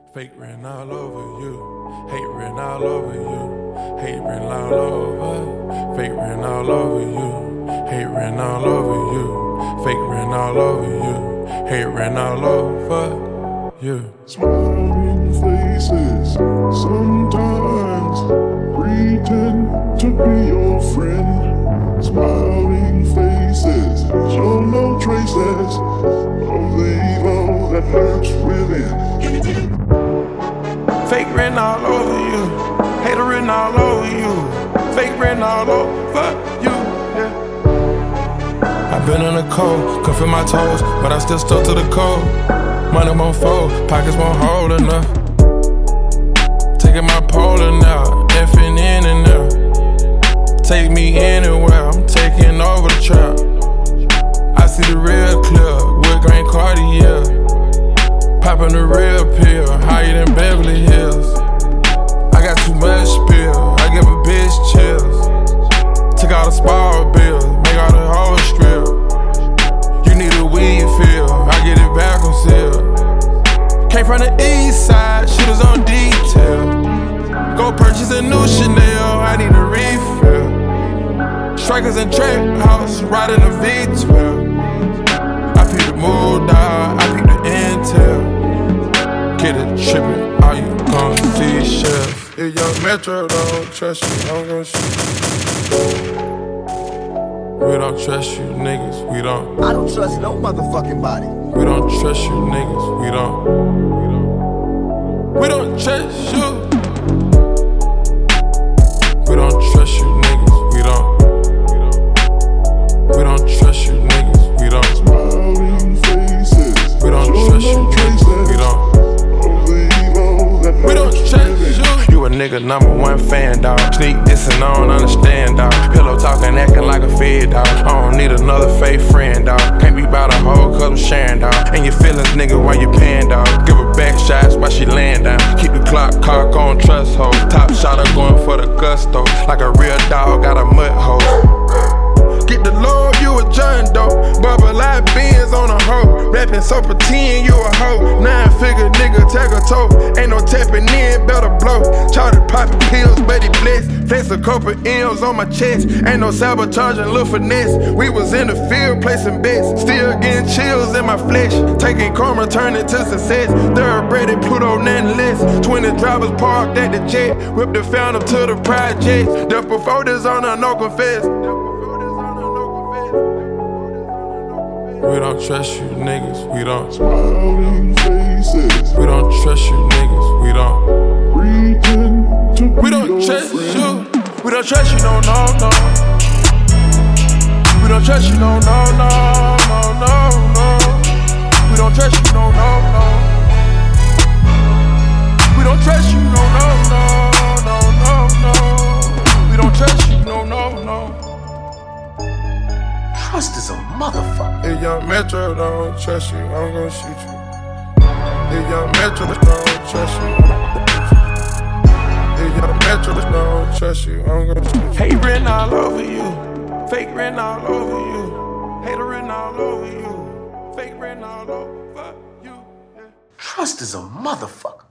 Fake written all over you. Hate written all over you. Hate written all over. Fake written all over you. Hate written all over you. Fake written all over you. Hate written all over you. Smiling faces, sometimes pretend to be your friend. Smiling faces show no traces of the evil that lurks within. Fake written all over you. Hater written all over you. Fake written all over you. Yeah. I've been in the cold, cuffing my toes, but I still stuck to the code. Money won't fold, pockets won't hold enough. Taking my polar now, effing in and out. Take me anywhere, I'm taking over the trap. I see the real clear, wood grain Cartier. Popping the real pill, higher than Beverly Hills. I got too much spill, I give a bitch chills. Took all the small bills, make all the hoes strip. You need a weed fill, I get it back on sale. Came from the east side, shooters on detail. Go purchase a new Chanel, I need a refill. Strikers in trap house, riding a V12. I peep the mood, dog, I peep the intel. Get it trippin', all you gon' see shells. If young Metro don't trust you, I'm gon' shoot you. We don't trust you niggas, we don't. I don't trust no motherfucking body. We don't trust you niggas, we don't. We don't trust you. We don't trust you niggas, we don't. We don't trust you niggas, we don't. Smiling faces, We don't trust you niggas, we don't. We don't trust you. You a nigga #1 fan, dawg. Sneak dissing, I don't understand, dawg. Pillow talking, acting like a fed, dawg. I don't need another fake friend, dawg. Can't be about a hoe, cause I'm sharing, dawg. And your feelings, nigga, while you paying, dawg. Give her back shots while she laying down. Keep the clock cock on trust hole. Top shotter going for the gusto. Like a real dog, got a mud hole. Get the Lord, you a John Doe. Bubba like beans on a hoe. Rapping so pretend you a hoe. 9-figure nigga, tag a toe. Ain't no tapping in, better blow. Charted popping pills, but he blessed. Flex a couple M's on my chest. Ain't no sabotaging, little finesse. We was in the field placing bets. Still getting chills in my flesh. Taking karma, turning to success. Thoroughbred Pluto, nothing less. 20 drivers parked at the jet. Whipped the fountain to the project. Death before this on a no confess. We don't trust you niggas, we don't. Smiling faces, We don't trust you niggas, we don't. pretend to be We don't your trust friend. you. We don't trust you, no, no, no. We don't trust you, no, no, no, no, no, no. We don't trust you, no, no, no. We don't trust you, no, no, no, no, no, no. We don't trust you, no, no, no. Trust is a motherfucker. If young Metro don't trust you, I'm gon' shoot you. If young Metro don't trust you, if young Metro don't trust you, I'm gon' shoot you. Hate written all over you, fake written all over you, hater written all over you, fake written all over you. Yeah. Trust is a motherfucker.